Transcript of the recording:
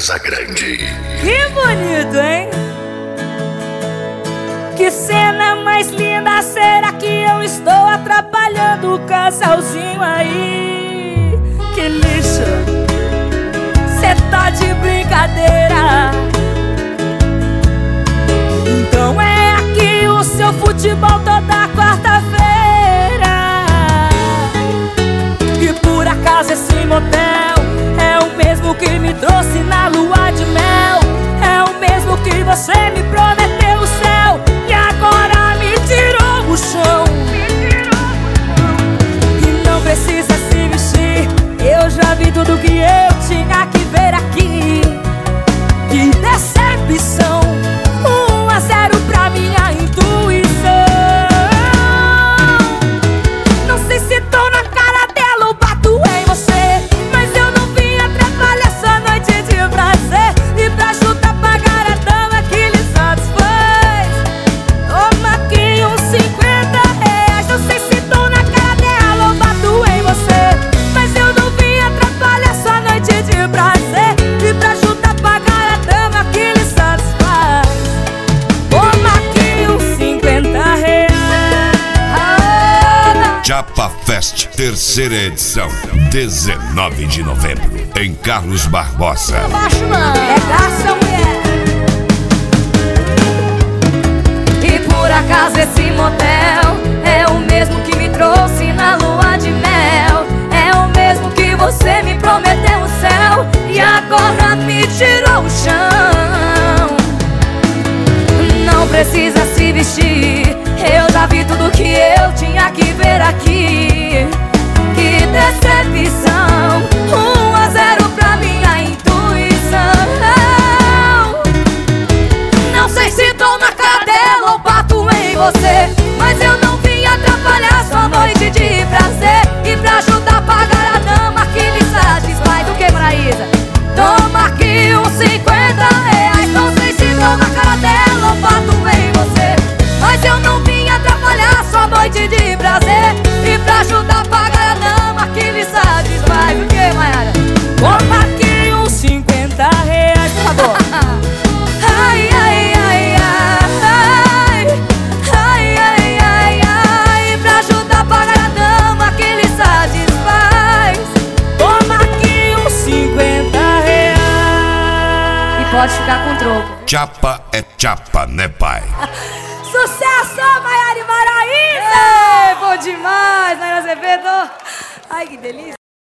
Casagrande. Que bonito, hein? Que cena mais linda, será que eu estou atrapalhando o casalzinho aí? Que lixo, cê tá de brincadeira. Então é aqui o seu futebol toda quarta-feira. E por acaso esse motel é o mesmo que me trouxe na lua de mel. É o mesmo que você me prometeu o céu e agora me tirou o chão. E não precisa se vestir, eu já vi tudo que eu tinha que ver aqui. Que decepção, 1-0 pra minha intuição. Não sei se tô na cara dela ou bato em você, mas eu não vim atrapalhar essa noite de prazer. E pra chutar pagar a dama que lhe satisfaz, toma aqui uns 50 reais. Não sei se tô na cara dela ou bato em você, mas eu não vim atrapalhar essa noite de prazer. E pra chutar pagar a dama que lhe satisfaz, toma aqui uns 50 reais. Chapa Fest, terceira edição, 19 de novembro, em Carlos Barbosa. Regaça, mulher. E por acaso esse motel é o mesmo que me trouxe na lua de mel. É o mesmo que você me prometeu o céu e agora me tirou o chão. Não precisa se vestir, eu já vi tudo que eu tinha que ver aqui. Que decepção, 1-0 pra minha intuição. Não sei se tô na cara dela ou bato em você, mas eu não vim atrapalhar sua noite de prazer. E pra ajudar a pagar a dama que lhe satisfaz. O que, Maraísa? Toma aqui uns 50 reais. Não sei se tô na cara dela ou bato em você, mas eu não vim atrapalhar sua noite de prazer. E pra ajudar a pagar a dama que lhe satisfaz. O que, Maiara? Toma aqui uns 50 reais, por favor. Ai, ai, ai, ai, ai, ai, ai, ai. Pra ajudar a pagar a dama que lhe satisfaz, toma aqui uns 50 reais. E pode ficar com troco. Chapa é chapa, né, pai? Sucesso, Maiara e Maraísa! Bom demais, Nayara Azevedo. Ai, que delícia.